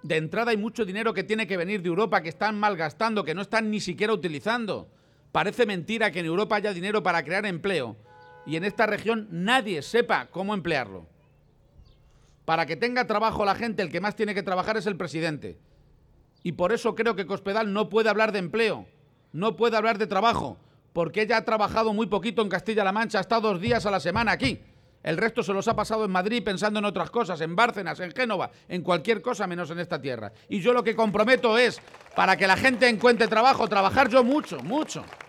De entrada hay mucho dinero que tiene que venir de Europa, que están malgastando, que no están ni siquiera utilizando. Parece mentira que en Europa haya dinero para crear empleo y en esta región nadie sepa cómo emplearlo. Para que tenga trabajo la gente, el que más tiene que trabajar es el presidente. Y por eso creo que Cospedal no puede hablar de empleo, no puede hablar de trabajo, porque ella ha trabajado muy poquito en Castilla-La Mancha, ha estado 2 días a la semana aquí. El resto se los ha pasado en Madrid pensando en otras cosas, en Bárcenas, en Génova, en cualquier cosa menos en esta tierra. Y yo lo que comprometo es, para que la gente encuentre trabajo, trabajar yo mucho, mucho.